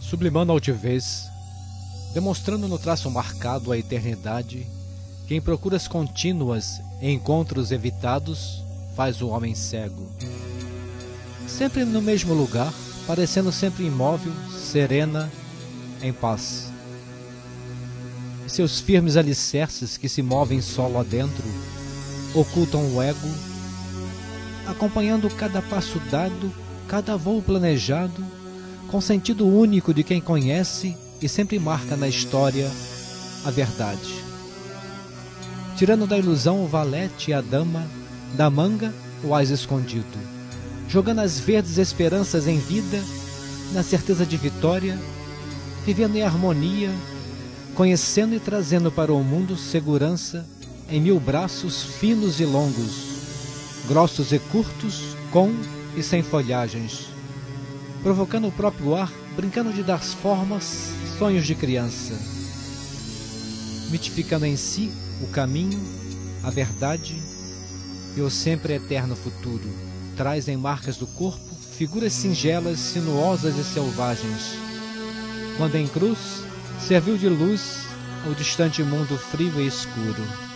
sublimando a altivez, demonstrando no traço marcado a eternidade, que em procuras contínuas e encontros evitados faz o homem cego. Sempre no mesmo lugar, parecendo sempre imóvel, serena, em paz. E seus firmes alicerces que se movem solo adentro, ocultam o ego, acompanhando cada passo dado, cada voo planejado, com sentido único de quem conhece e sempre marca na história a verdade. Tirando da ilusão o valete e a dama, da manga o ás escondido, jogando as verdes esperanças em vida, na certeza de vitória, vivendo em harmonia, conhecendo e trazendo para o mundo segurança em 1000 braços finos e longos, grossos e curtos, com e sem folhagens, provocando o próprio ar, brincando de dar formas, sonhos de criança, mitificando em si o caminho, a verdade e o sempre eterno futuro. Traz em marcas do corpo figuras singelas, sinuosas e selvagens, quando em cruz serviu de luz ao distante mundo frio e escuro.